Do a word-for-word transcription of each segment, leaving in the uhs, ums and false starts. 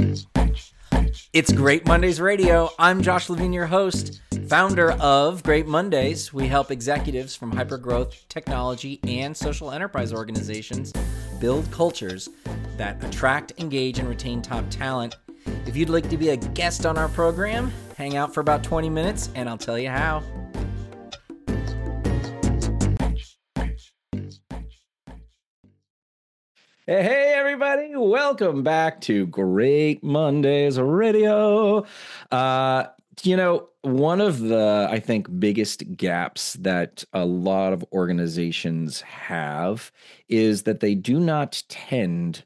It's Great Mondays Radio. I'm Josh Levine, your host, founder of Great Mondays. We help executives from hypergrowth, technology, and social enterprise organizations build cultures that attract, engage, and retain top talent. If you'd like to be a guest on our program, hang out for about twenty minutes, and I'll tell you how. Hey, hey, everybody. Welcome back to Great Mondays Radio. Uh, you know, one of the, I think, biggest gaps that a lot of organizations have is that they do not tend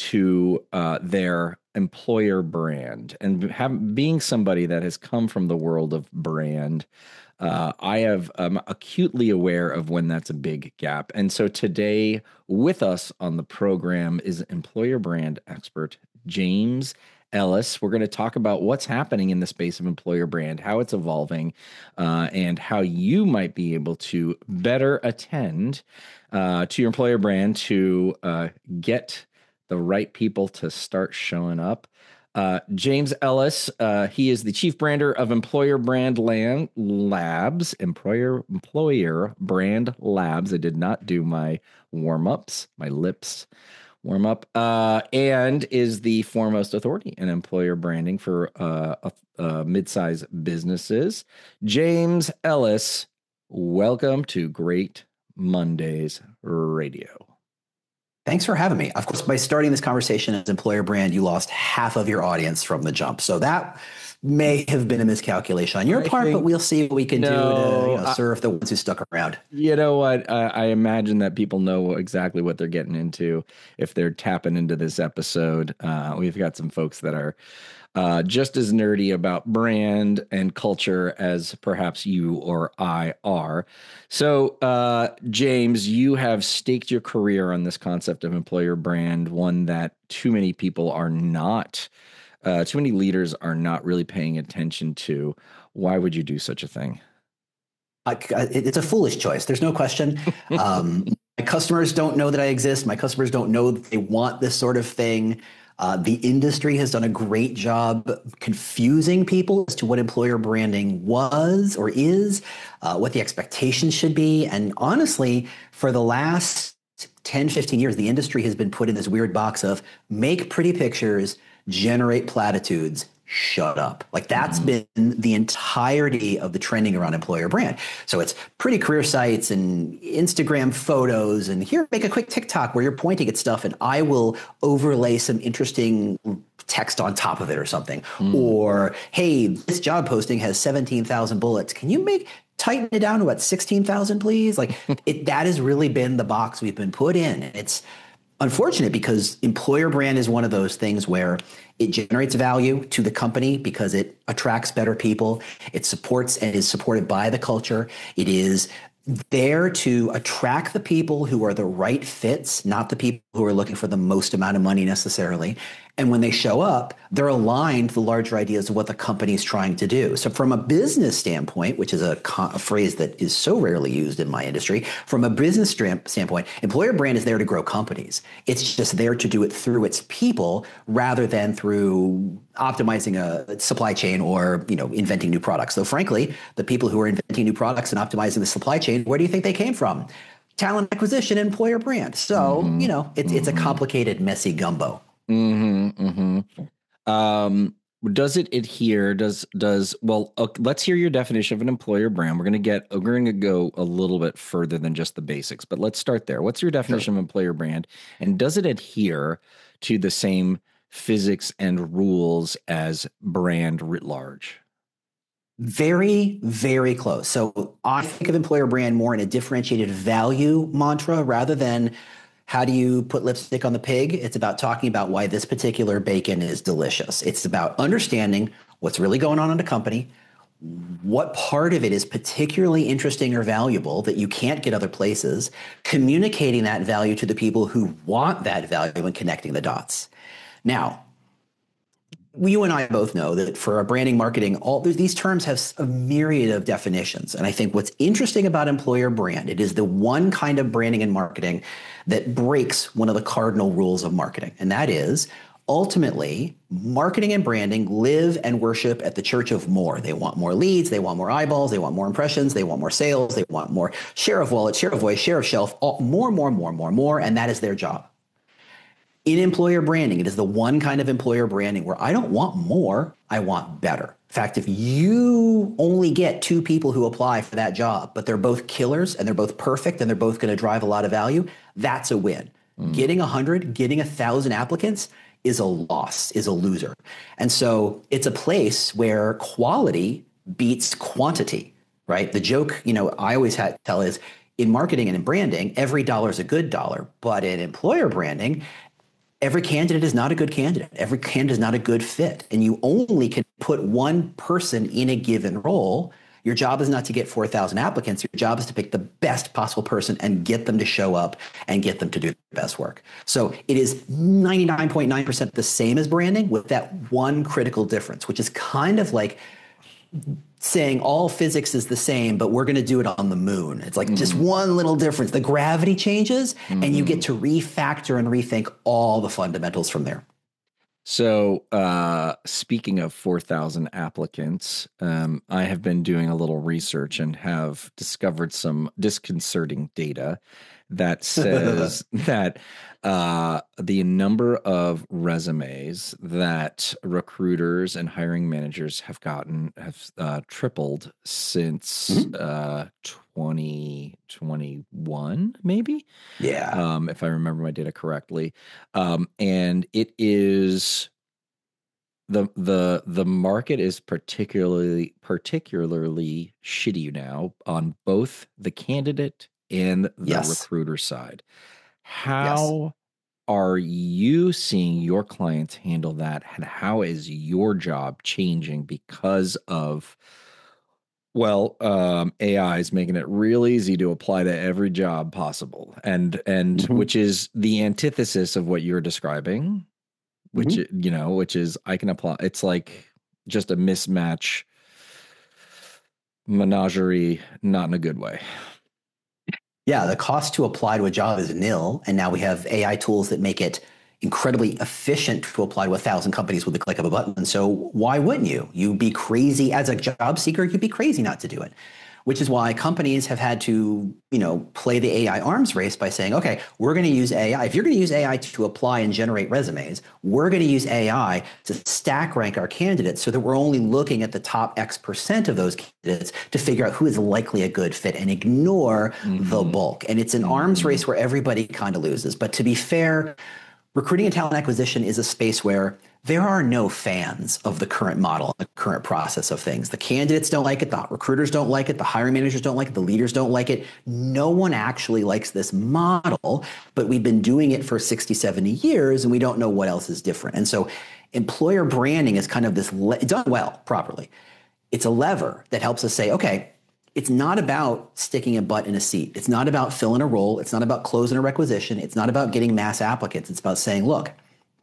to uh, their employer brand. And have, being somebody that has come from the world of brand, Uh, I have um, acutely aware of when that's a big gap. And so today with us on the program is employer brand expert James Ellis. We're going to talk about what's happening in the space of employer brand, how it's evolving, uh, and how you might be able to better attend uh, to your employer brand to uh, get the right people to start showing up. Uh, James Ellis, uh, he is the chief brander of Employer Brand Land Labs, Employer Employer Brand Labs. I did not do my warm-ups, my lips warm up, uh, and is the foremost authority in employer branding for uh, uh, uh, mid-size businesses. James Ellis, welcome to Great Mondays Radio. Thanks for having me. Of course, by starting this conversation as employer brand, you lost half of your audience from the jump. So that may have been a miscalculation on your I part, think, but we'll see what we can no, do to you know, I, serve the ones who stuck around. You know what? I, I imagine that people know exactly what they're getting into if they're tapping into this episode. Uh, we've got some folks that are Uh, just as nerdy about brand and culture as perhaps you or I are. So, uh, James, you have staked your career on this concept of employer brand, one that too many people are not, uh, too many leaders are not really paying attention to. Why would you do such a thing? I, it's a foolish choice. There's no question. Um, my customers don't know that I exist. My customers don't know that they want this sort of thing. Uh, the industry has done a great job confusing people as to what employer branding was or is, uh, what the expectations should be. And honestly, for the last ten, fifteen years, the industry has been put in this weird box of make pretty pictures, generate platitudes, shut up. Like that's mm-hmm. been the entirety of the trending around employer brand. So it's pretty career sites and Instagram photos and here, make a quick TikTok where you're pointing at stuff and I will overlay some interesting text on top of it or something. Mm. Or, hey, this job posting has seventeen thousand bullets. Can you make tighten it down to what, sixteen thousand, please? Like it, that has really been the box we've been put in. It's unfortunate because employer brand is one of those things where it generates value to the company because it attracts better people. It supports and is supported by the culture. It is there to attract the people who are the right fits, not the people who are looking for the most amount of money necessarily. And when they show up, they're aligned to the larger ideas of what the company is trying to do. So from a business standpoint, which is a, a phrase that is so rarely used in my industry, from a business standpoint, employer brand is there to grow companies. It's just there to do it through its people rather than through optimizing a supply chain or, you know, inventing new products. So frankly, the people who are inventing new products and optimizing the supply chain, where do you think they came from? Talent acquisition, employer brand. So, mm-hmm. you know, it's, mm-hmm. it's a complicated, messy gumbo. Mm-hmm, mm-hmm. Um, does it adhere? Does does well? Uh, let's hear your definition of an employer brand. We're gonna get. We're gonna go a little bit further than just the basics, but let's start there. What's your definition sure. of employer brand, and does it adhere to the same physics and rules as brand writ large? Very, very close. So I think of employer brand more in a differentiated value mantra rather than how do you put lipstick on the pig? It's about talking about why this particular bacon is delicious. It's about understanding what's really going on in the company, what part of it is particularly interesting or valuable that you can't get other places, communicating that value to the people who want that value and connecting the dots. Now, you and I both know that for a branding marketing, all these terms have a myriad of definitions. And I think what's interesting about employer brand, it is the one kind of branding and marketing that breaks one of the cardinal rules of marketing. And that is Ultimately, marketing and branding live and worship at the church of more. They want more leads, they want more eyeballs, they want more impressions, they want more sales, they want more share of wallet, share of voice, share of shelf, all, more, more, more, more, more, and that is their job. In employer branding, it is the one kind of employer branding where I don't want more, I want better. In fact, if you only get two people who apply for that job, but they're both killers and they're both perfect and they're both going to drive a lot of value, that's a win. Mm. Getting one hundred, getting one thousand applicants is a loss, is a loser. And so it's a place where quality beats quantity, right? The joke, you know, I always had to tell is in marketing and in branding, every dollar is a good dollar, but in employer branding, every candidate is not a good candidate. Every candidate is not a good fit. And you only can put one person in a given role. Your job is not to get four thousand applicants. Your job is to pick the best possible person and get them to show up and get them to do the best work. So it is ninety-nine point nine percent the same as branding with that one critical difference, which is kind of like saying all physics is the same, but we're going to do it on the moon. It's like mm-hmm. just one little difference. The gravity changes mm-hmm. and you get to refactor and rethink all the fundamentals from there. So uh, speaking of four thousand applicants, um, I have been doing a little research and have discovered some disconcerting data that says that uh, the number of resumes that recruiters and hiring managers have gotten have uh, tripled since mm-hmm. uh, twenty twenty-one, maybe. Yeah. Um, if I remember my data correctly. Um, and it is the, the, the market is particularly, particularly shitty now on both the candidate and the yes. recruiter side. How yes. are you seeing your clients handle that? And how is your job changing because of, well, um, A I is making it real easy to apply to every job possible. And, and mm-hmm. which is the antithesis of what you're describing, which, mm-hmm. you know, which is I can apply. It's like just a mismatch menagerie, not in a good way. Yeah, the cost to apply to a job is nil. And now we have A I tools that make it incredibly efficient to apply to a thousand companies with the click of a button. So why wouldn't you? You'd be crazy as a job seeker. You'd be crazy not to do it, which is why companies have had to, you know, play the A I arms race by saying, okay, we're going to use A I. If you're going to use A I to apply and generate resumes, we're going to use A I to stack rank our candidates so that we're only looking at the top X percent of those candidates to figure out who is likely a good fit and ignore mm-hmm. the bulk. And it's an mm-hmm. arms race where everybody kind of loses. But to be fair, recruiting and talent acquisition is a space where there are no fans of the current model, the current process of things. The candidates don't like it. The recruiters don't like it. The hiring managers don't like it. The leaders don't like it. No one actually likes this model, but we've been doing it for sixty, seventy years and we don't know what else is different. And so employer branding is kind of this, le- done well, properly. It's a lever that helps us say, okay, it's not about sticking a butt in a seat. It's not about filling a role. It's not about closing a requisition. It's not about getting mass applicants. It's about saying, look,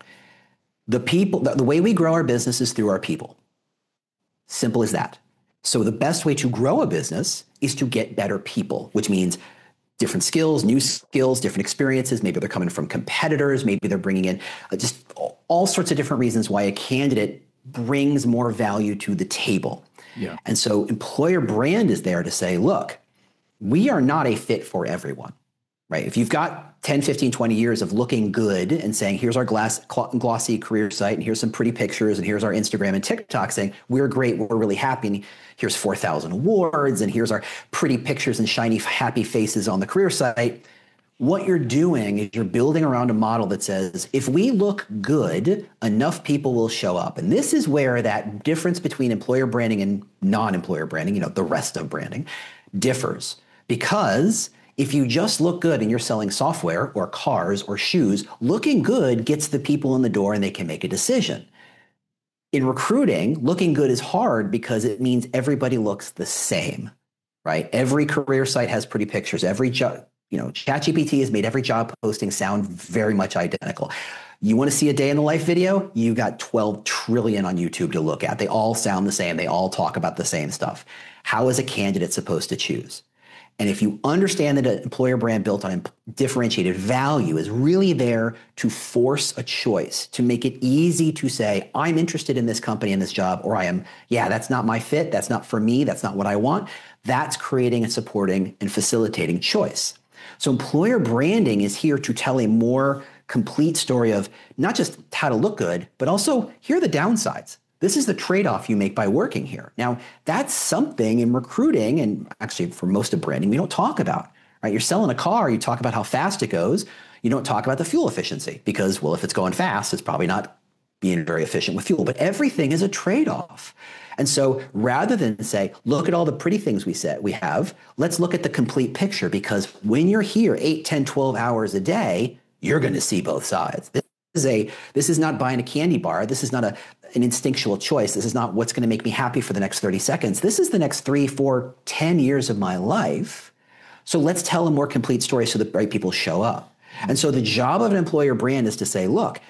the people, the, the way we grow our business is through our people. Simple as that. So the best way to grow a business is to get better people, which means different skills, new skills, different experiences. Maybe they're coming from competitors. Maybe they're bringing in uh, just all, all sorts of different reasons why a candidate brings more value to the table. Yeah. And so employer brand is there to say, look, we are not a fit for everyone, right? If you've got ten, fifteen, twenty years of looking good and saying, here's our glass, glossy career site, and here's some pretty pictures, and here's our Instagram and TikTok saying, we're great, we're really happy, and here's four thousand awards, and here's our pretty pictures and shiny, happy faces on the career site. What you're doing is you're building around a model that says, if we look good, enough people will show up. And this is where that difference between employer branding and non-employer branding, you know, the rest of branding, differs. Because if you just look good and you're selling software or cars or shoes, looking good gets the people in the door and they can make a decision. In recruiting, looking good is hard because it means everybody looks the same, right? Every career site has pretty pictures. Every job, you know, ChatGPT has made every job posting sound very much identical. You want to see a day in the life video? You got twelve trillion on YouTube to look at. They all sound the same. They all talk about the same stuff. How is a candidate supposed to choose? And if you understand that an employer brand built on differentiated value is really there to force a choice, to make it easy to say, I'm interested in this company and this job, or I am, yeah, that's not my fit. That's not for me. That's not what I want. That's creating and supporting and facilitating choice. So employer branding is here to tell a more complete story of not just how to look good, but also here are the downsides. This is the trade-off you make by working here. Now, that's something in recruiting, and actually for most of branding, we don't talk about, right? You're selling a car, you talk about how fast it goes. You don't talk about the fuel efficiency because, well, if it's going fast, it's probably not being very efficient with fuel, but everything is a trade-off. And so rather than say, look at all the pretty things we said we have, let's look at the complete picture, because when you're here eight, ten, twelve hours a day, you're going to see both sides. This is a, this is not buying a candy bar. This is not a, an instinctual choice. This is not what's going to make me happy for the next thirty seconds. This is the next three, four, ten years of my life. So let's tell a more complete story so the right people show up. And so the job of an employer brand is to say, look,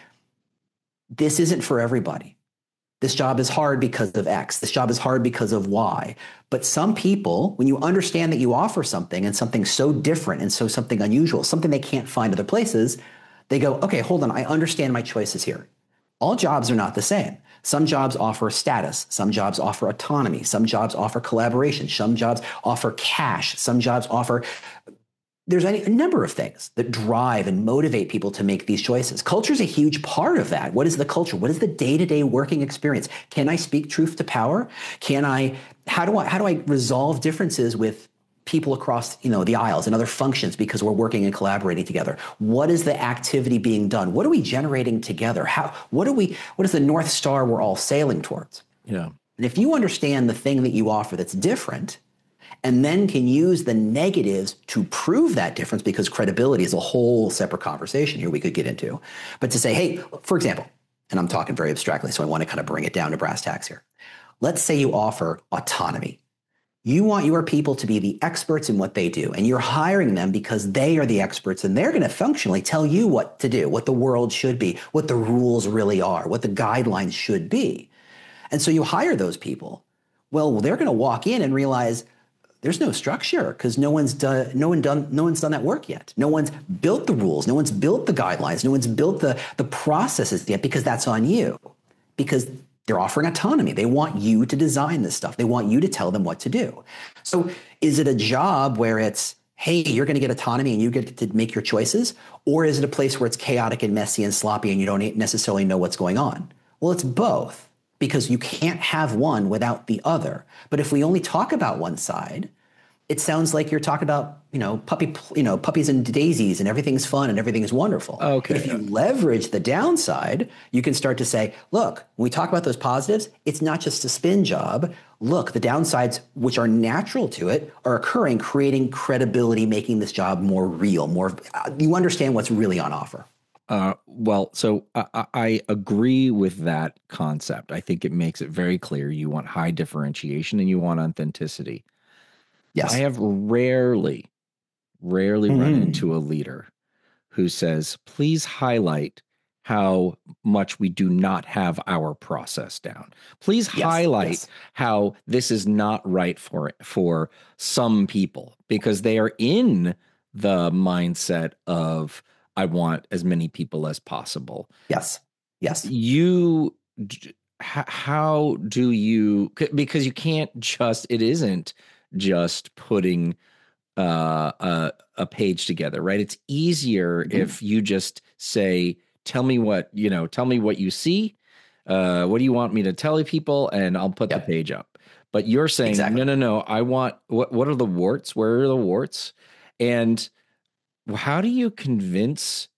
this isn't for everybody. This job is hard because of X. This job is hard because of Y. But some people, when you understand that you offer something and something so different and so something unusual, something they can't find other places, they go, okay, hold on, I understand my choices here. All jobs are not the same. Some jobs offer status. Some jobs offer autonomy. Some jobs offer collaboration. Some jobs offer cash. Some jobs offer... There's a number of things that drive and motivate people to make these choices. Culture is a huge part of that. What is the culture? What is the day-to-day working experience? Can I speak truth to power? Can I, how do I, how do I resolve differences with people across, you know, the aisles and other functions because we're working and collaborating together? What is the activity being done? What are we generating together? How, what are we, what is the North Star we're all sailing towards? Yeah. And if you understand the thing that you offer that's different, and then can use the negatives to prove that difference, because credibility is a whole separate conversation here we could get into. But to say, hey, for example, and I'm talking very abstractly, so I want to kind of bring it down to brass tacks here. Let's say you offer autonomy. You want your people to be the experts in what they do, and you're hiring them because they are the experts, and they're going to functionally tell you what to do, what the world should be, what the rules really are, what the guidelines should be. And so you hire those people. Well, they're going to walk in and realize, there's no structure because no one's done, no one done, no one's done that work yet. No one's built the rules. No one's built the guidelines. No one's built the, the processes yet, because that's on you. Because they're offering autonomy. They want you to design this stuff. They want you to tell them what to do. So is it a job where it's, hey, you're going to get autonomy and you get to make your choices? Or is it a place where it's chaotic and messy and sloppy and you don't necessarily know what's going on? Well, it's both. Because you can't have one without the other. But if we only talk about one side, it sounds like you're talking about, you know, puppy, you know, puppies and daisies and everything's fun and everything is wonderful. Okay. If you leverage the downside, you can start to say, look, when we talk about those positives, it's not just a spin job. Look, the downsides, which are natural to it, are occurring, creating credibility, making this job more real, more, uh, you understand what's really on offer. Uh, well, so I, I agree with that concept. I think it makes it very clear you want high differentiation and you want authenticity. Yes. I have rarely, rarely mm-hmm. run into a leader who says, please highlight how much we do not have our process down. Please yes, highlight yes. how this is not right for, for some people, because they are in the mindset of, I want as many people as possible. Yes. Yes. You, how do you, because you can't just, it isn't just putting uh, a, a page together, right? It's easier mm-hmm. if you just say, tell me what, you know, tell me what you see. Uh, what do you want me to tell people? And I'll put yep. the page up. But you're saying, exactly. no, no, no, I want, what, what are the warts? Where are the warts? And how do you convince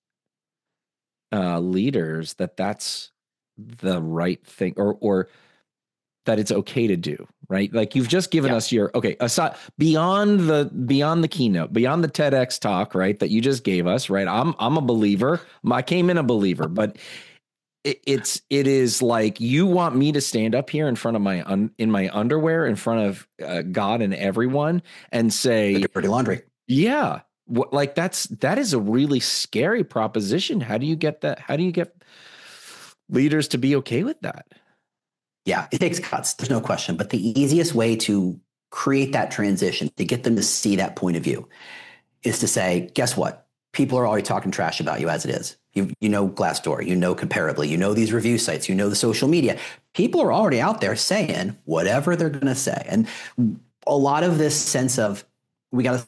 uh, leaders that that's the right thing, or or that it's okay to do, right? Like you've just given yeah. us your okay aside beyond the beyond the keynote, beyond the TEDx talk, right? That you just gave us, right? I'm I'm a believer. I came in a believer, but it, it's it is like you want me to stand up here in front of my un, in my underwear in front of uh, God and everyone and say the dirty laundry. Yeah. What, like that's that is a really scary proposition. How do you get that? How do you get leaders to be okay with that? Yeah, it takes guts. There's no question. But the easiest way to create that transition, to get them to see that point of view, is to say, guess what? People are already talking trash about you as it is. You, you know Glassdoor, you know Comparably, you know these review sites, you know the social media. People are already out there saying whatever they're going to say. And a lot of this sense of we got to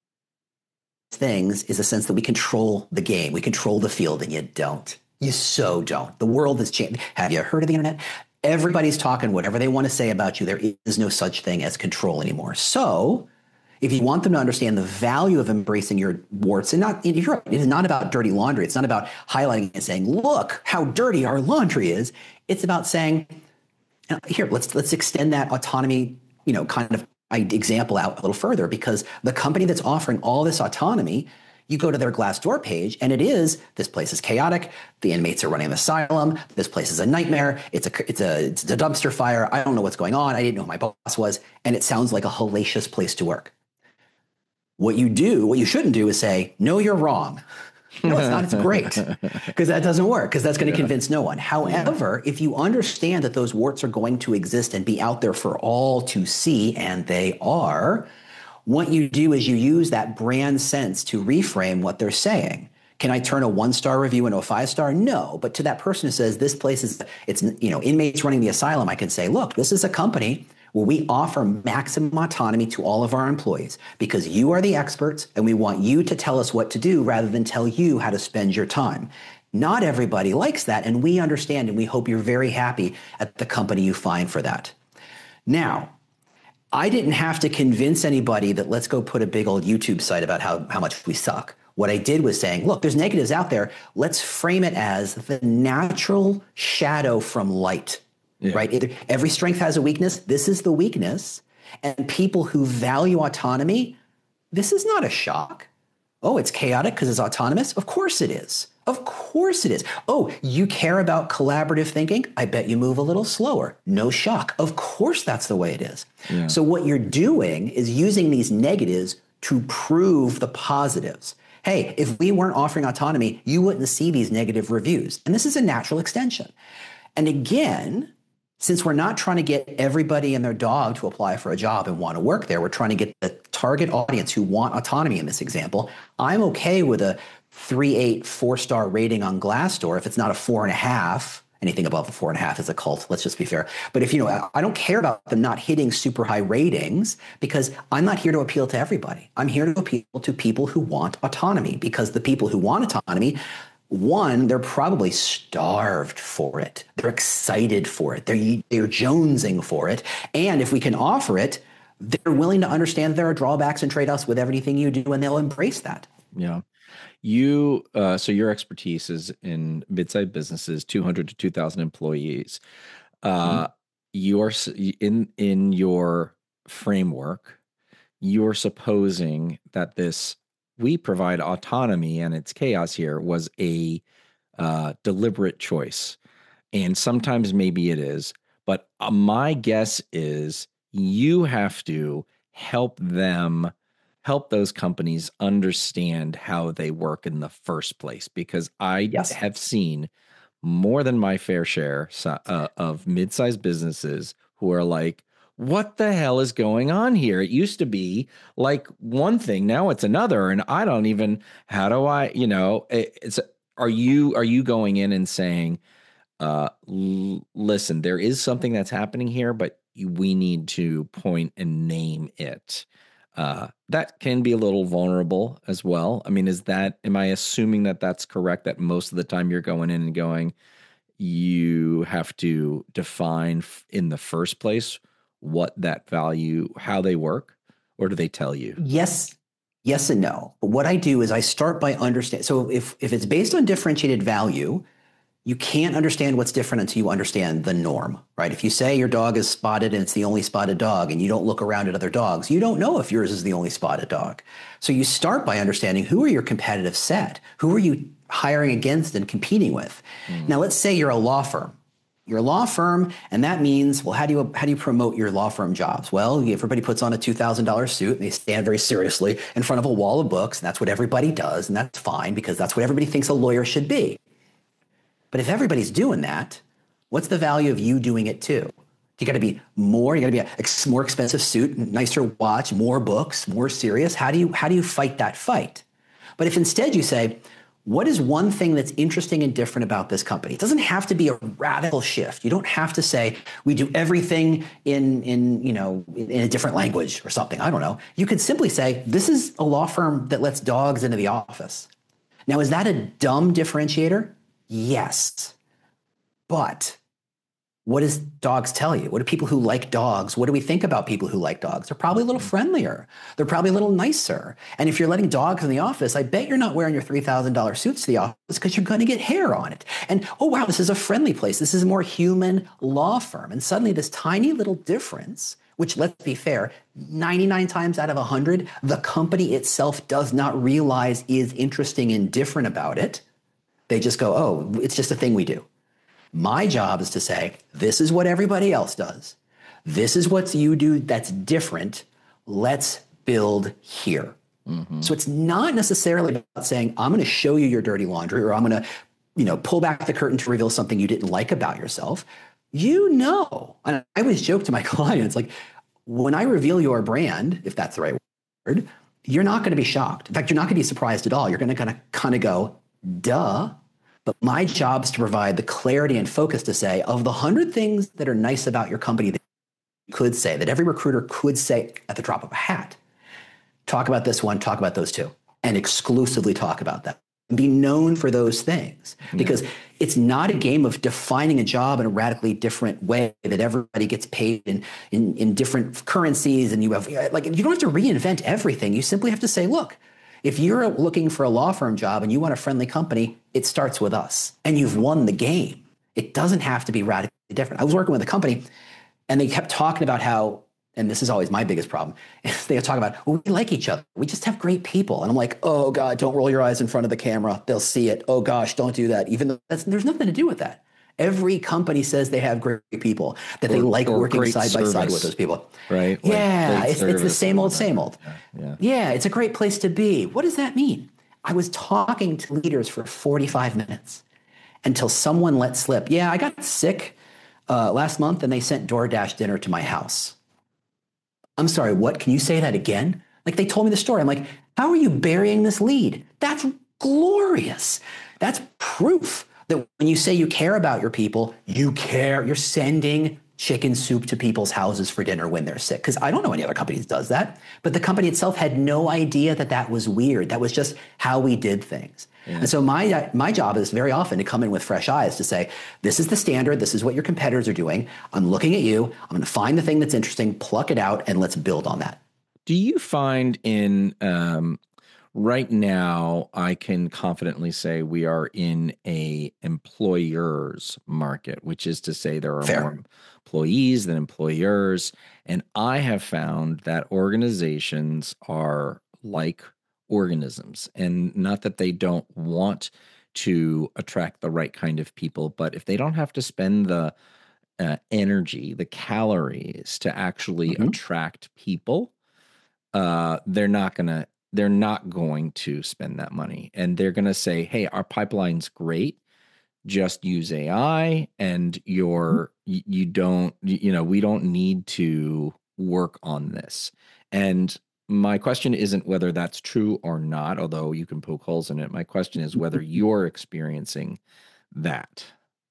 things is a sense that we control the game. We control the field, and you don't. You so don't. The world has changed. Have you heard of the internet? Everybody's talking whatever they want to say about you. There is no such thing as control anymore. So if you want them to understand the value of embracing your warts, and not, you're right, it is not about dirty laundry. It's not about highlighting and saying, look how dirty our laundry is. It's about saying, here, let's let's extend that autonomy, you know, kind of example out a little further, because the company that's offering all this autonomy, you go to their Glassdoor page and it is, this place is chaotic. The inmates are running an asylum. This place is a nightmare. It's a, it's a, it's a dumpster fire. I don't know what's going on. I didn't know who my boss was. And it sounds like a hellacious place to work. What you do, what you shouldn't do is say, no, you're wrong. No, it's not. It's great. Because that doesn't work, because that's going to yeah. convince no one. However, yeah. if you understand that those warts are going to exist and be out there for all to see, and they are, what you do is you use that brand sense to reframe what they're saying. Can I turn a one-star review into a five-star? No. But to that person who says this place is, it's, you know, inmates running the asylum, I can say, look, this is a company where we offer maximum autonomy to all of our employees, because you are the experts and we want you to tell us what to do rather than tell you how to spend your time. Not everybody likes that, and we understand, and we hope you're very happy at the company you find for that. Now, I didn't have to convince anybody that let's go put a big old YouTube site about how, how much we suck. What I did was saying, look, there's negatives out there. Let's frame it as the natural shadow from light. Yeah. Right? Every strength has a weakness. This is the weakness. And people who value autonomy, this is not a shock. Oh, it's chaotic because it's autonomous? Of course it is. Of course it is. Oh, you care about collaborative thinking? I bet you move a little slower. No shock. Of course that's the way it is. Yeah. So what you're doing is using these negatives to prove the positives. Hey, if we weren't offering autonomy, you wouldn't see these negative reviews. And this is a natural extension. And again, since we're not trying to get everybody and their dog to apply for a job and want to work there, we're trying to get the target audience who want autonomy in this example. I'm okay with a three, eight, four-star rating on Glassdoor if it's not a four and a half. Anything above a four and a half is a cult. Let's just be fair. But if, you know, I don't care about them not hitting super high ratings, because I'm not here to appeal to everybody. I'm here to appeal to people who want autonomy, because the people who want autonomy, one, they're probably starved for it. They're excited for it. They're, they're jonesing for it. And if we can offer it, they're willing to understand there are drawbacks and trade-offs with everything you do, and they'll embrace that. Yeah. You, uh, so your expertise is in mid-sized businesses, two hundred to two thousand employees. Uh, mm-hmm. You're in, in your framework, you're supposing that this we provide autonomy and it's chaos here was a uh, deliberate choice. And sometimes maybe it is, but uh, my guess is you have to help them, help those companies understand how they work in the first place. Because I yes. have seen more than my fair share uh, of mid-sized businesses who are like, what the hell is going on here? It used to be like one thing, now it's another, and I don't even, how do I, you know, it's, are you, are you going in and saying, uh, l- listen, there is something that's happening here, but we need to point and name it. Uh, that can be a little vulnerable as well. I mean, is that, am I assuming that that's correct? That most of the time you're going in and going, you have to define f- in the first place what that value, how they work, or do they tell you? Yes. Yes and no. But what I do is I start by understand. So if, if it's based on differentiated value, you can't understand what's different until you understand the norm, right? If you say your dog is spotted and it's the only spotted dog and you don't look around at other dogs, you don't know if yours is the only spotted dog. So you start by understanding who are your competitive set? Who are you hiring against and competing with? Mm. Now, let's say you're a law firm. You're a law firm, and that means, well, how do you how do you promote your law firm jobs? Well, everybody puts on a two thousand dollars suit, and they stand very seriously in front of a wall of books, and that's what everybody does, and that's fine because that's what everybody thinks a lawyer should be. But if everybody's doing that, what's the value of you doing it too? You got to be more, you got to be a ex- more expensive suit, nicer watch, more books, more serious. How do you, how do you fight that fight? But if instead you say, what is one thing that's interesting and different about this company? It doesn't have to be a radical shift. You don't have to say we do everything in, in, you know, in a different language or something. I don't know. You could simply say, this is a law firm that lets dogs into the office. Now, is that a dumb differentiator? Yes. But what does dogs tell you? What do people who like dogs, what do we think about people who like dogs? They're probably a little friendlier. They're probably a little nicer. And if you're letting dogs in the office, I bet you're not wearing your three thousand dollars suits to the office because you're going to get hair on it. And, oh, wow, this is a friendly place. This is a more human law firm. And suddenly this tiny little difference, which, let's be fair, ninety-nine times out of one hundred, the company itself does not realize is interesting and different about it. They just go, oh, it's just a thing we do. My job is to say, this is what everybody else does. This is what you do that's different. Let's build here. Mm-hmm. So it's not necessarily about saying, I'm going to show you your dirty laundry, or I'm going to, you know, pull back the curtain to reveal something you didn't like about yourself. You know, and I always joke to my clients, like, when I reveal your brand, if that's the right word, you're not going to be shocked. In fact, you're not going to be surprised at all. You're going to kind of kind of go, duh. But my job is to provide the clarity and focus to say, of the hundred things that are nice about your company that you could say, that every recruiter could say at the drop of a hat, talk about this one, talk about those two, and exclusively talk about that. Be known for those things, because yeah. It's not a game of defining a job in a radically different way that everybody gets paid in, in, in different currencies. And you have, like, you don't have to reinvent everything. You simply have to say, look, if you're looking for a law firm job and you want a friendly company, it starts with us, and you've won the game. It doesn't have to be radically different. I was working with a company and they kept talking about how, and this is always my biggest problem, is they talk about, well, we like each other. We just have great people. And I'm like, oh God, don't roll your eyes in front of the camera. They'll see it. Oh gosh, don't do that. Even though that's, there's nothing to do with that. Every company says they have great people, that or, they like working side service. by side with those people. Right. Yeah. Like it's, it's the same old, same old. Yeah, yeah. Yeah. It's a great place to be. What does that mean? I was talking to leaders for forty-five minutes until someone let slip. Yeah, I got sick uh, last month and they sent DoorDash dinner to my house. I'm sorry, what? Can you say that again? Like, they told me the story. I'm like, how are you burying this lead? That's glorious. That's proof that when you say you care about your people, you care. You're sending chicken soup to people's houses for dinner when they're sick. Because I don't know any other company that does that. But the company itself had no idea that that was weird. That was just how we did things. Yeah. And so my my job is very often to come in with fresh eyes to say, this is the standard. This is what your competitors are doing. I'm looking at you. I'm going to find the thing that's interesting, pluck it out, and let's build on that. Do you find in um, right now, I can confidently say we are in a employer's market, which is to say there are Fair. more employees than employers. And I have found that organizations are like organisms, and not that they don't want to attract the right kind of people, but if they don't have to spend the uh, energy, the calories to actually mm-hmm. attract people, uh, they're not going to they're not going to spend that money. And they're going to say, hey, our pipeline's great. Just use A I, and you're, you, you don't, you know, we don't need to work on this. And my question isn't whether that's true or not, although you can poke holes in it. My question is whether you're experiencing that.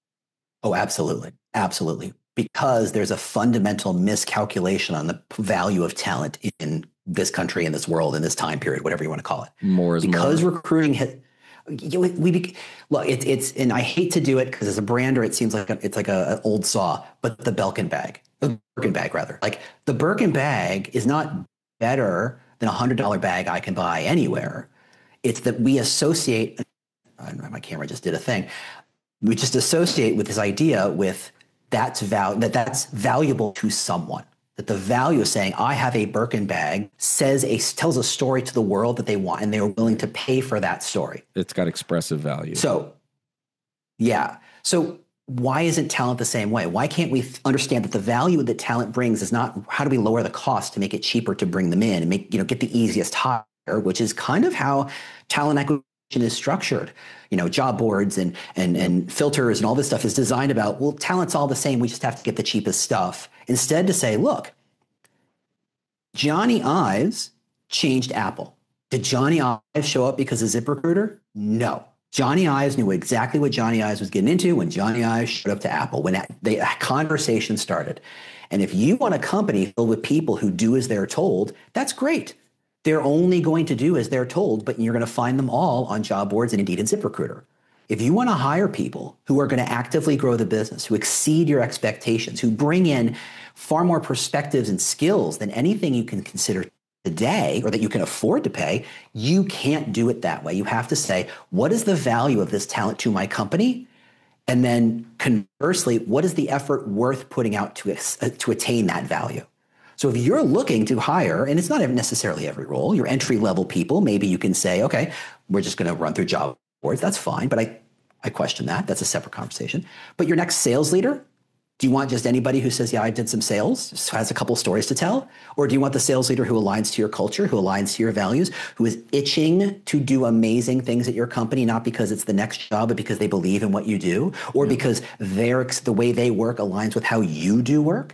Oh, absolutely. Absolutely. Because there's a fundamental miscalculation on the value of talent in this country, in this world, in this time period, whatever you want to call it. More is because more. recruiting hit. We, we look. It's it's, and I hate to do it because as a brander, it seems like a, it's like a, an old saw. But the Belkin bag, the Birkin bag, rather, like the Birkin bag is not better than a hundred dollar bag I can buy anywhere. It's that we associate. I don't know, my camera just did a thing. We just associate with this idea with that's val that that's valuable to someone. That the value of saying, I have a Birkin bag says a tells a story to the world that they want, and they are willing to pay for that story. It's got expressive value. So, yeah. So why isn't talent the same way? Why can't we understand that the value that talent brings is not how do we lower the cost to make it cheaper to bring them in and make, you know, get the easiest hire, which is kind of how talent acquisition is structured. You know, job boards and and and filters and all this stuff is designed about, well, talent's all the same. We just have to get the cheapest stuff. Instead to say, look, Johnny Ives changed Apple. Did Johnny Ives show up because of ZipRecruiter? No. Johnny Ives knew exactly what Johnny Ives was getting into when Johnny Ives showed up to Apple, when that, the conversation started. And if you want a company filled with people who do as they're told, that's great. They're only going to do as they're told, but you're going to find them all on job boards and Indeed and ZipRecruiter. If you want to hire people who are going to actively grow the business, who exceed your expectations, who bring in far more perspectives and skills than anything you can consider today or that you can afford to pay, you can't do it that way. You have to say, what is the value of this talent to my company? And then conversely, what is the effort worth putting out to, to attain that value? So if you're looking to hire, and it's not necessarily every role, your entry level people, maybe you can say, okay, we're just going to run through job boards. That's fine. But I, I question that. That's a separate conversation. But your next sales leader, do you want just anybody who says, yeah, I did some sales, just has a couple stories to tell? Or do you want the sales leader who aligns to your culture, who aligns to your values, who is itching to do amazing things at your company, not because it's the next job, but because they believe in what you do, or yeah. because their, the way they work aligns with how you do work?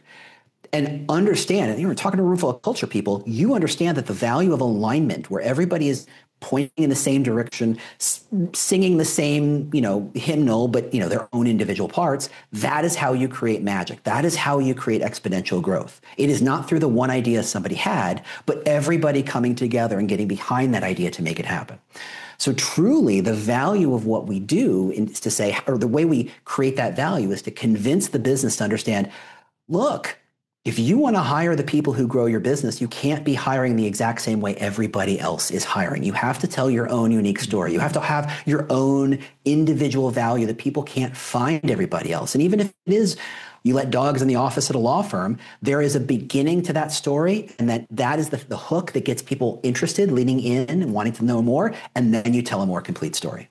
And understand, and you're talking to a room full of culture people, you understand that the value of alignment, where everybody is pointing in the same direction, singing the same, you know, hymnal, but, you know, their own individual parts, that is how you create magic. That is how you create exponential growth. It is not through the one idea somebody had, but everybody coming together and getting behind that idea to make it happen. So truly, the value of what we do is to say, or the way we create that value is to convince the business to understand, look, if you want to hire the people who grow your business, you can't be hiring the exact same way everybody else is hiring. You have to tell your own unique story. You have to have your own individual value that people can't find everybody else. And even if it is, you let dogs in the office at a law firm, there is a beginning to that story, and that that is the, the hook that gets people interested, leaning in and wanting to know more, and then you tell a more complete story.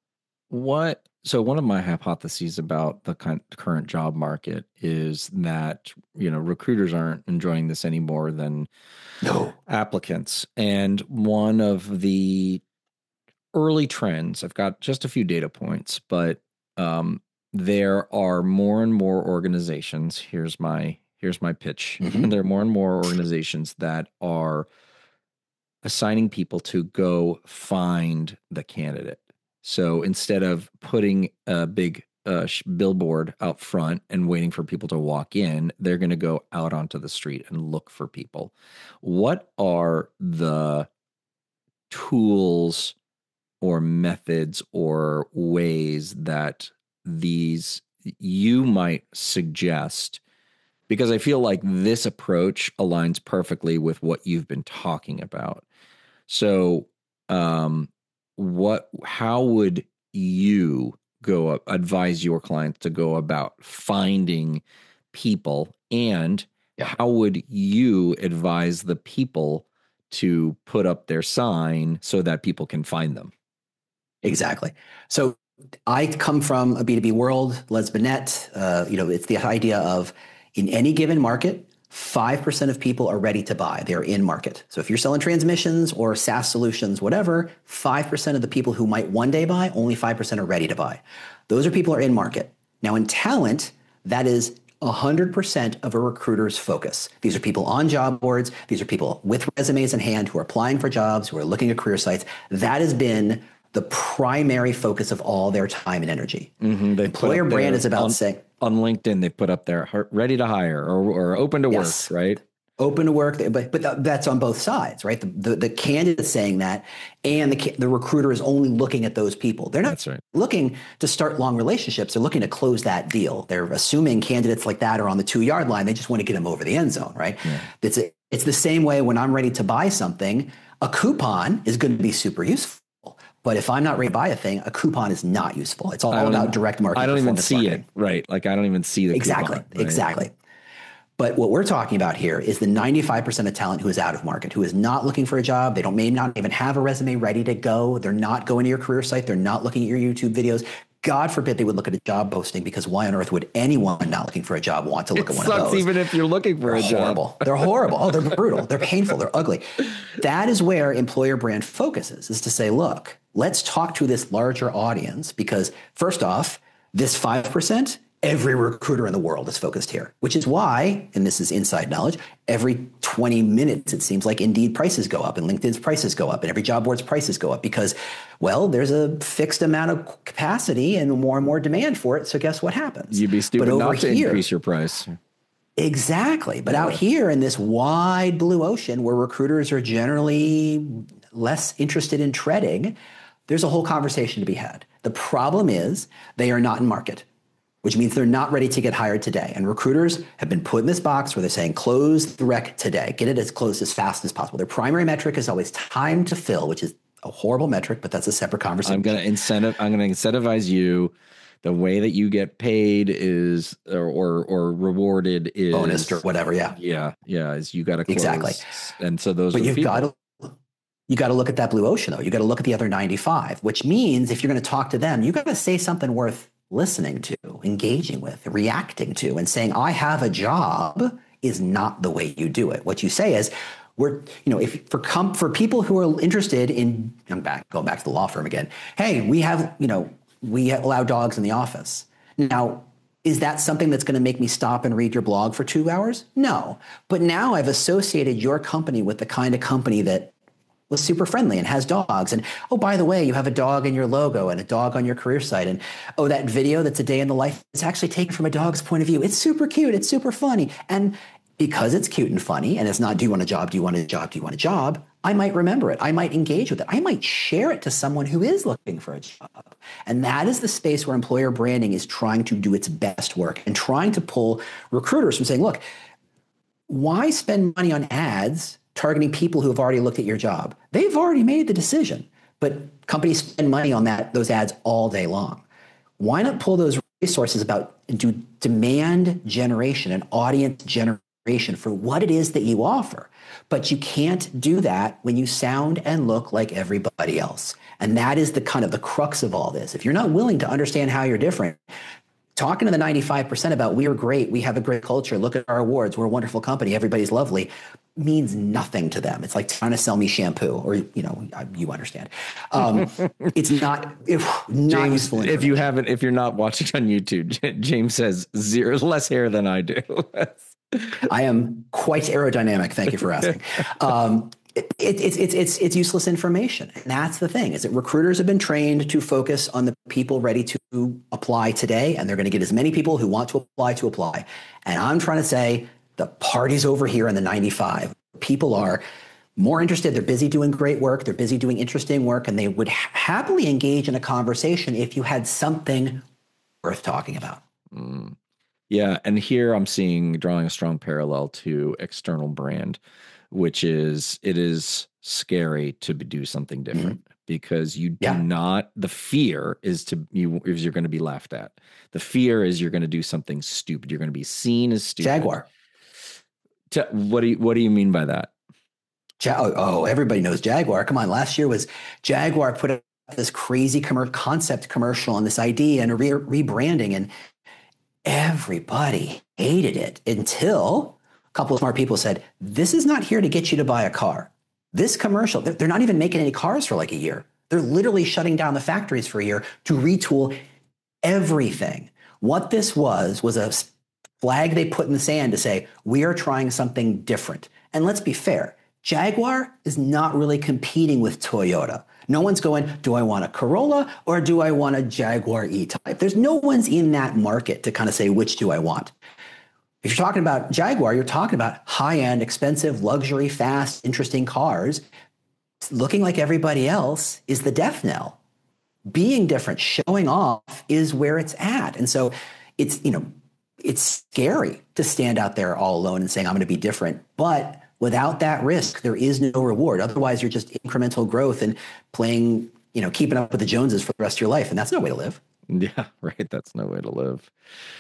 What? So one of my hypotheses about the current job market is that, you know, recruiters aren't enjoying this any more than no. applicants. And one of the early trends, I've got just a few data points, but um, there are more and more organizations. Here's my here's my pitch. Mm-hmm. And there are more and more organizations that are assigning people to go find the candidate. So instead of putting a big uh, billboard out front and waiting for people to walk in, they're going to go out onto the street and look for people. What are the tools or methods or ways that these you might suggest? Because I feel like this approach aligns perfectly with what you've been talking about. So, um, What, how would you go up, advise your clients to go about finding people, and yeah. how would you advise the people to put up their sign so that people can find them? Exactly. So I come from a B two B world, Les Binet, uh, you know, it's the idea of in any given market, five percent of people are ready to buy. They're in market. So if you're selling transmissions or SaaS solutions, whatever, five percent of the people who might one day buy, only five percent are ready to buy. Those are people who are in market. Now in talent, that is one hundred percent of a recruiter's focus. These are people on job boards. These are people with resumes in hand who are applying for jobs, who are looking at career sites. That has been the primary focus of all their time and energy. Mm-hmm. They Employer brand is about on, saying, on LinkedIn, they put up there ready to hire or, or open to yes. work, right? Open to work, but but that's on both sides, right? The the, the candidate saying that, and the the recruiter is only looking at those people. They're not that's right. looking to start long relationships. They're looking to close that deal. They're assuming candidates like that are on the two yard line. They just want to get them over the end zone, right? Yeah. It's a, it's the same way when I'm ready to buy something. A coupon is going to be super useful. But if I'm not ready to buy a thing, a coupon is not useful. It's all about even, direct marketing. I don't even see marketing. it, right? Like I don't even see the exactly, coupon, right? exactly. But what we're talking about here is the ninety-five percent of talent who is out of market, who is not looking for a job. They don't may not even have a resume ready to go. They're not going to your career site. They're not looking at your YouTube videos. God forbid they would look at a job posting, because why on earth would anyone not looking for a job want to look it at one sucks of those? Even if you're looking for they're a horrible. job. They're horrible. Oh, they're brutal. They're painful. They're ugly. That is where employer brand focuses, is to say, look, let's talk to this larger audience, because first off, this five percent Every recruiter in the world is focused here, which is why, and this is inside knowledge, every twenty minutes, it seems like Indeed prices go up and LinkedIn's prices go up and every job board's prices go up because, well, there's a fixed amount of capacity and more and more demand for it. So guess what happens? You'd be stupid not to here, increase your price. Exactly. But yeah. out here in this wide blue ocean where recruiters are generally less interested in treading, there's a whole conversation to be had. The problem is they are not in market, which means they're not ready to get hired today. And recruiters have been put in this box where they're saying, close the rec today, get it as closed as fast as possible. Their primary metric is always time to fill, which is a horrible metric, but that's a separate conversation. I'm going to incentive, I'm going to incentivize you. The way that you get paid is, or, or, or rewarded is bonus or whatever. Yeah. Yeah. Yeah. Is you got to close. Exactly. And so those, but are you've people. got to, you got to look at that blue ocean though. You got to look at the other ninety-five, which means if you're going to talk to them, you got to say something worth listening to, engaging with, reacting to, and saying, I have a job is not the way you do it. What you say is, we're, you know, if for com- for people who are interested in, I'm back, going back to the law firm again. Hey, we have, you know, we allow dogs in the office. Now, is that something that's going to make me stop and read your blog for two hours? No. But now I've associated your company with the kind of company that was super friendly and has dogs. And, oh, by the way, you have a dog in your logo and a dog on your career site. And, oh, that video that's a day in the life, it's actually taken from a dog's point of view. It's super cute. It's super funny. And because it's cute and funny and it's not, do you want a job? Do you want a job? Do you want a job? I might remember it. I might engage with it. I might share it to someone who is looking for a job. And that is the space where employer branding is trying to do its best work and trying to pull recruiters from saying, look, why spend money on ads targeting people who have already looked at your job? They've already made the decision, but companies spend money on that, those ads all day long. Why not pull those resources about do demand generation and audience generation for what it is that you offer? But you can't do that when you sound and look like everybody else. And that is the kind of the crux of all this. If you're not willing to understand how you're different, talking to the ninety-five percent about we are great, we have a great culture, look at our awards, we're a wonderful company, everybody's lovely, means nothing to them. It's like trying to sell me shampoo, or, you know, you understand. Um, it's not, if, not James, useful. If you haven't, if you're not watching on YouTube, James says zero, less hair than I do. I am quite aerodynamic. Thank you for asking. Um, it, it, it's it's it's it's useless information, and that's the thing. Is that recruiters have been trained to focus on the people ready to apply today, and they're going to get as many people who want to apply to apply. And I'm trying to say the party's over here in the ninety-five. People are more interested. They're busy doing great work. They're busy doing interesting work, and they would ha- happily engage in a conversation if you had something worth talking about. Mm. Yeah. And here I'm seeing, drawing a strong parallel to external brand, which is, it is scary to do something different mm-hmm. because you do yeah. not, the fear is to you, is you're going to be laughed at. The fear is you're going to do something stupid. You're going to be seen as stupid. Jaguar. To, what do you, what do you mean by that? Ja- oh, everybody knows Jaguar. Come on. Last year was Jaguar put up this crazy com- concept commercial and this idea and a re- rebranding, and everybody hated it until a couple of smart people said, this is not here to get you to buy a car. This commercial, they're not even making any cars for like a year. They're literally shutting down the factories for a year to retool everything. What this was, was a flag they put in the sand to say, we are trying something different. And let's be fair, Jaguar is not really competing with Toyota. No one's going, do I want a Corolla or do I want a Jaguar E-Type? There's no one's in that market to kind of say, which do I want? If you're talking about Jaguar, you're talking about high-end, expensive, luxury, fast, interesting cars. Looking like everybody else is the death knell. Being different, showing off is where it's at. And so it's, you know, it's scary to stand out there all alone and saying, I'm going to be different. But without that risk, there is no reward. Otherwise, you're just incremental growth and playing, you know, keeping up with the Joneses for the rest of your life. And that's no way to live. Yeah, right. That's no way to live.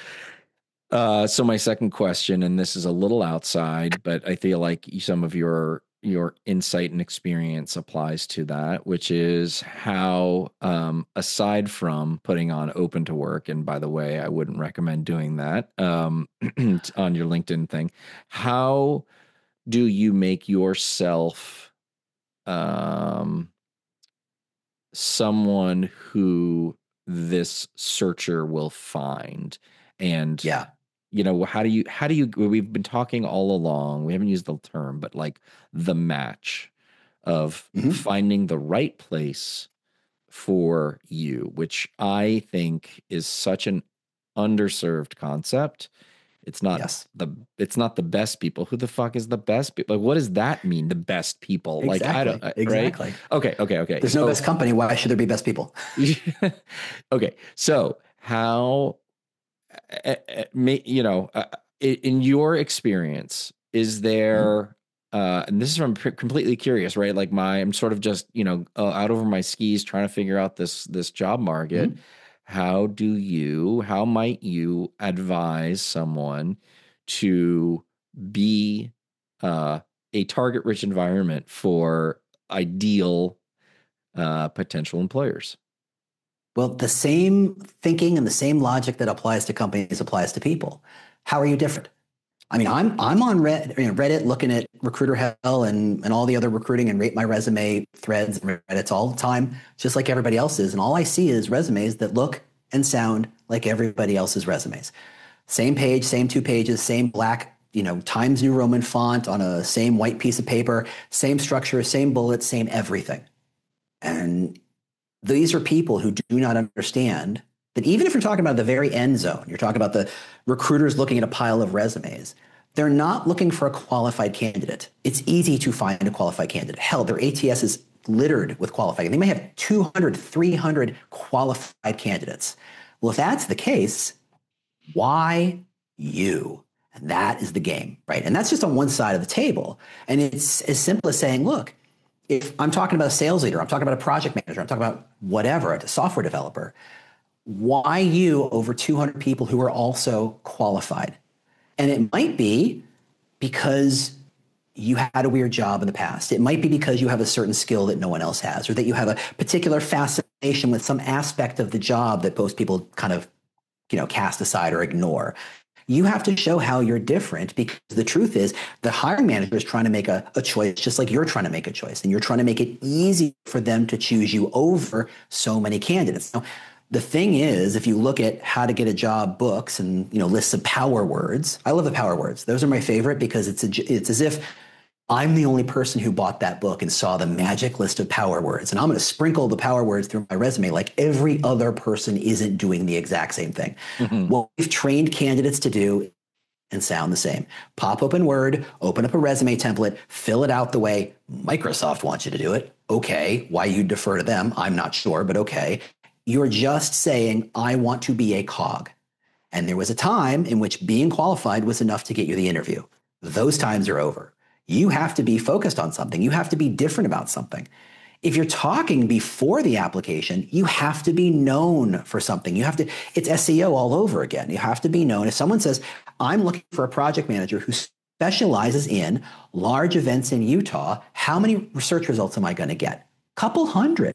Uh, so my second question, and this is a little outside, but I feel like some of your your insight and experience applies to that, which is how, um, aside from putting on open to work, and by the way, I wouldn't recommend doing that um, on your LinkedIn thing, how do you make yourself um, someone who this searcher will find? And Yeah. you know, how do you how do you we've been talking all along, we haven't used the term, but like the match of Mm-hmm. finding the right place for you, which I think is such an underserved concept. It's not Yes. the it's not the best people. Who the fuck is the best people? Like, what does that mean? The best people? Like, I Exactly. don't uh, right? Exactly. Okay, okay, okay. There's no So best company. Why should there be best people? okay. So how uh, uh, may- you know, uh, i- in your experience, is Mhm. there uh and this is from p- completely curious, right? Like my I'm sort of just, you know, uh, out over my skis trying to figure out this this job market. Mhm. How do you how might you advise someone to be uh a target rich environment for ideal uh potential employers? Well, the same thinking and the same logic that applies to companies applies to people. How are you different? I mean, I'm I'm on Reddit, you know, Reddit looking at Recruiter Hell and and all the other recruiting and Rate My Resume threads and Reddits all the time, just like everybody else is. And all I see is resumes that look and sound like everybody else's resumes. Same page, same two pages, same black, you know, Times New Roman font on a same white piece of paper, same structure, same bullets, same everything. And these are people who do not understand that even if you're talking about the very end zone, you're talking about the recruiters looking at a pile of resumes, they're not looking for a qualified candidate. It's easy to find a qualified candidate. Hell, their A T S is littered with qualified. They may have two hundred, three hundred qualified candidates. Well, if that's the case, why you? And that is the game, right? And that's just on one side of the table. And it's as simple as saying, look, if I'm talking about a sales leader, I'm talking about a project manager, I'm talking about whatever, a software developer, why you over two hundred people who are also qualified? And it might be because you had a weird job in the past. It might be because you have a certain skill that no one else has, or that you have a particular fascination with some aspect of the job that most people kind of, you know, cast aside or ignore. You have to show how you're different, because the truth is the hiring manager is trying to make a, a choice just like you're trying to make a choice, and you're trying to make it easy for them to choose you over so many candidates. Now, the thing is, if you look at how to get a job books and, you know, lists of power words, I love the power words. Those are my favorite because it's a, it's as if I'm the only person who bought that book and saw the magic list of power words. And I'm going to sprinkle the power words through my resume like every other person isn't doing the exact same thing. Mm-hmm. What we've trained candidates to do and sound the same. Pop open Word, open up a resume template, fill it out the way Microsoft wants you to do it. Okay. Why you defer to them, I'm not sure, but okay. You're just saying, I want to be a cog. And there was a time in which being qualified was enough to get you the interview. Those times are over. You have to be focused on something. You have to be different about something. If you're talking before the application, you have to be known for something. You have to, it's S E O all over again. You have to be known. If someone says, I'm looking for a project manager who specializes in large events in Utah, how many research results am I going to get? Couple hundred.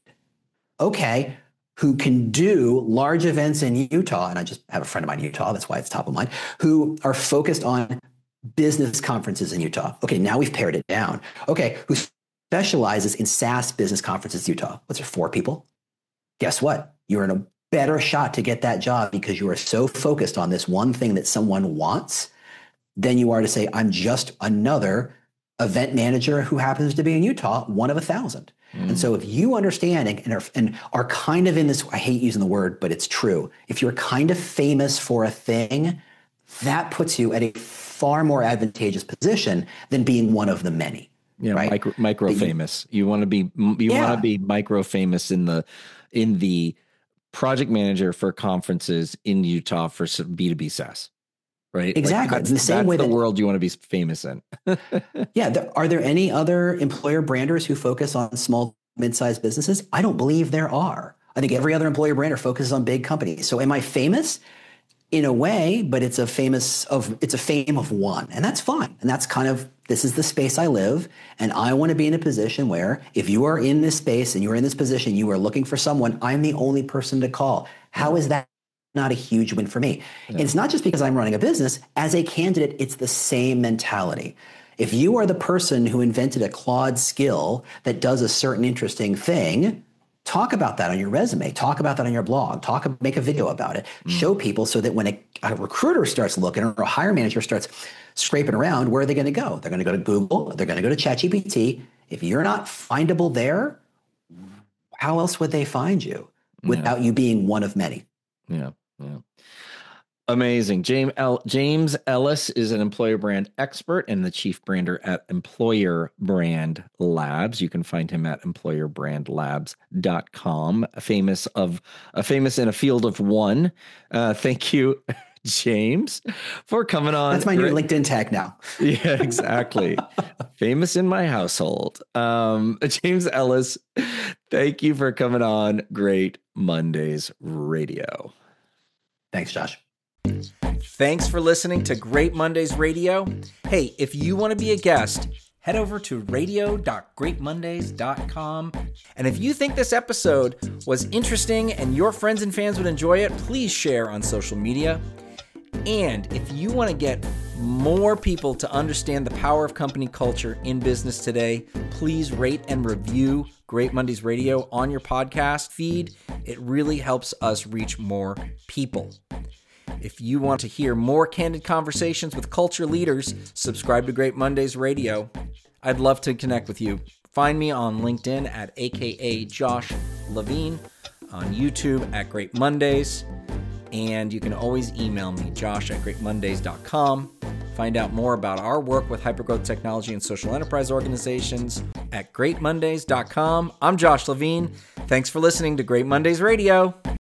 Okay. Who can do large events in Utah, and I just have a friend of mine in Utah, that's why it's top of mind, who are focused on business conferences in Utah. Okay, now we've pared it down. Okay, who specializes in SaaS business conferences in Utah? What's there, four people? Guess what? You're in a better shot to get that job because you are so focused on this one thing that someone wants than you are to say, I'm just another event manager who happens to be in Utah, one of a thousand. Mm. And so if you understand and are, and are kind of in this, I hate using the word, but it's true. If you're kind of famous for a thing, that puts you at a far more advantageous position than being one of the many. Yeah, right? micro, micro you, famous. You want to be you yeah. want to be micro famous in the in the project manager for conferences in Utah for B two B SaaS. Right? Exactly. Like in the same that's way the that, world you want to be famous in. yeah. There, are there any other employer branders who focus on small, mid-sized businesses? I don't believe there are. I think every other employer brander focuses on big companies. So am I famous? In a way, but it's a famous of it's a fame of one, and that's fine. And that's kind of, this is the space I live, and I want to be in a position where if you are in this space and you're in this position, you are looking for someone, I'm the only person to call. How is that not a huge win for me? Yeah. And it's not just because I'm running a business. As a candidate, it's the same mentality. If you are the person who invented a Claude skill that does a certain interesting thing, talk about that on your resume, talk about that on your blog, talk, make a video about it, mm. show people so that when a, a recruiter starts looking or a hiring manager starts scraping around, where are they going to go? They're going to go to Google. They're going to go to ChatGPT. If you're not findable there, how else would they find you without yeah. you being one of many? Yeah. Yeah. Amazing. James El- James Ellis is an employer brand expert and the chief brander at Employer Brand Labs. You can find him at employer brand labs dot com. Famous of a uh, famous in a field of one. Uh, thank you, James, for coming on. That's my new LinkedIn tag now. Yeah, exactly. Famous in my household. Um, James Ellis, thank you for coming on Great Mondays Radio. Thanks, Josh. Thanks for listening to Great Mondays Radio. Hey, if you want to be a guest, head over to radio dot great mondays dot com. And if you think this episode was interesting and your friends and fans would enjoy it, please share on social media. And if you want to get more people to understand the power of company culture in business today, please rate and review Great Mondays Radio on your podcast feed. It really helps us reach more people. If you want to hear more candid conversations with culture leaders, subscribe to Great Mondays Radio. I'd love to connect with you. Find me on LinkedIn at A K A Josh Levine, on YouTube at Great Mondays, and you can always email me, josh at great mondays dot com. Find out more about our work with hypergrowth technology and social enterprise organizations at great mondays dot com. I'm Josh Levine. Thanks for listening to Great Mondays Radio.